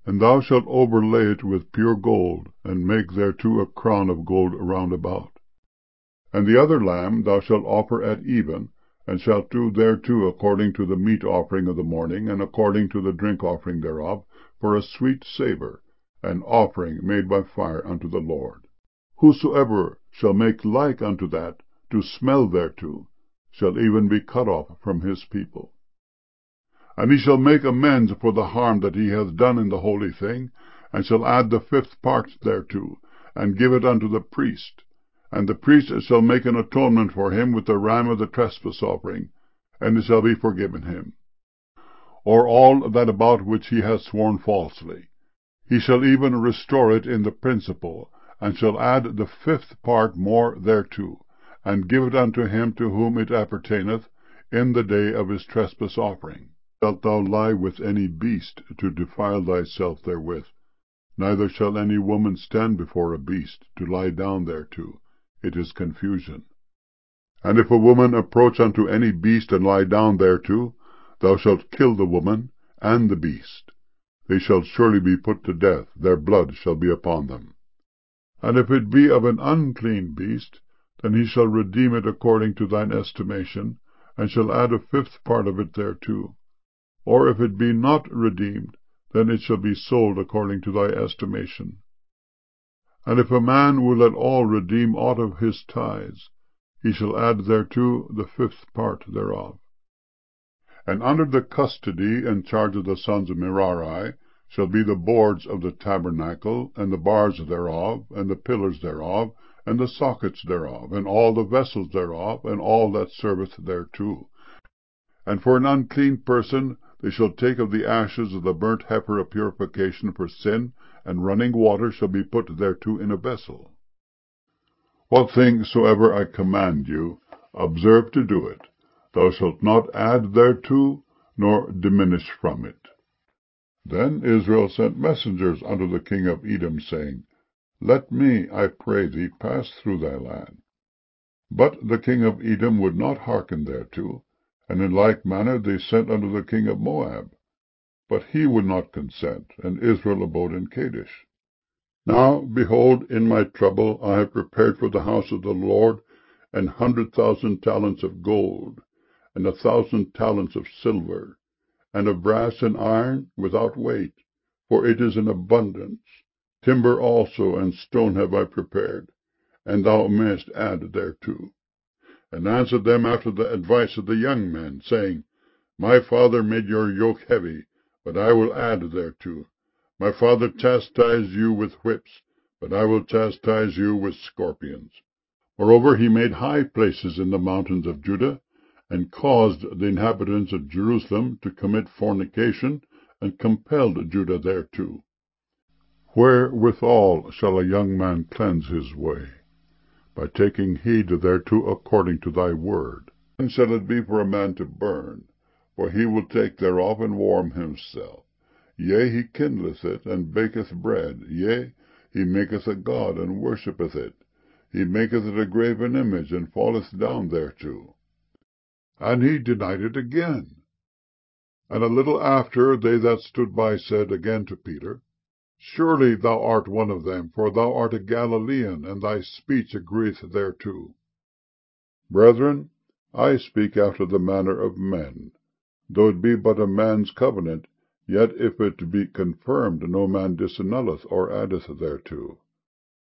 And thou shalt overlay it with pure gold, and make thereto a crown of gold round about. And the other lamb thou shalt offer at even, and shalt do thereto according to the meat offering of the morning, and according to the drink offering thereof, for a sweet savour, an offering made by fire unto the Lord. Whosoever shall make like unto that, to smell thereto, shall even be cut off from his people. And he shall make amends for the harm that he hath done in the holy thing, and shall add the 5th part thereto, and give it unto the priest. And the priest shall make an atonement for him with the ram of the trespass offering, and it shall be forgiven him. Or all that about which he hath sworn falsely. He shall even restore it in the principal, and shall add the 5th part more thereto, and give it unto him to whom it appertaineth, in the day of his trespass offering. Shalt thou lie with any beast to defile thyself therewith, neither shall any woman stand before a beast to lie down thereto. It is confusion. And if a woman approach unto any beast and lie down thereto, thou shalt kill the woman and the beast. They shall surely be put to death, their blood shall be upon them. And if it be of an unclean beast, then he shall redeem it according to thine estimation, and shall add a 5th part of it thereto. Or if it be not redeemed, then it shall be sold according to thy estimation. And if a man will at all redeem aught of his tithes, he shall add thereto the 5th part thereof. And under the custody and charge of the sons of Merari shall be the boards of the tabernacle, and the bars thereof, and the pillars thereof, and the sockets thereof, and all the vessels thereof, and all that serveth thereto. And for an unclean person they shall take of the ashes of the burnt heifer of purification for sin, and running water shall be put thereto in a vessel. What thing soever I command you, observe to do it. Thou shalt not add thereto, nor diminish from it. Then Israel sent messengers unto the king of Edom, saying, Let me, I pray thee, pass through thy land. But the king of Edom would not hearken thereto, and in like manner they sent unto the king of Moab. But he would not consent, and Israel abode in Kadesh. Now, behold, in my trouble I have prepared for the house of the Lord 100,000 talents of gold, and 1,000 talents of silver, and of brass and iron without weight, for it is in abundance. Timber also and stone have I prepared, and thou mayest add thereto. And answered them after the advice of the young men, saying, My father made your yoke heavy, but I will add thereto. My father chastised you with whips, but I will chastise you with scorpions. Moreover, he made high places in the mountains of Judah, and caused the inhabitants of Jerusalem to commit fornication, and compelled Judah thereto. Wherewithal shall a young man cleanse his way? By taking heed thereto according to thy word. And shall it be for a man to burn? For he will take thereof and warm himself. Yea, he kindleth it, and baketh bread. Yea, he maketh a god, and worshippeth it. He maketh it a graven image, and falleth down thereto. And he denied it again. And a little after, they that stood by said again to Peter, Surely thou art one of them, for thou art a Galilean, and thy speech agreeth thereto. Brethren, I speak after the manner of men. Though it be but a man's covenant, yet if it be confirmed, no man disannulleth or addeth thereto.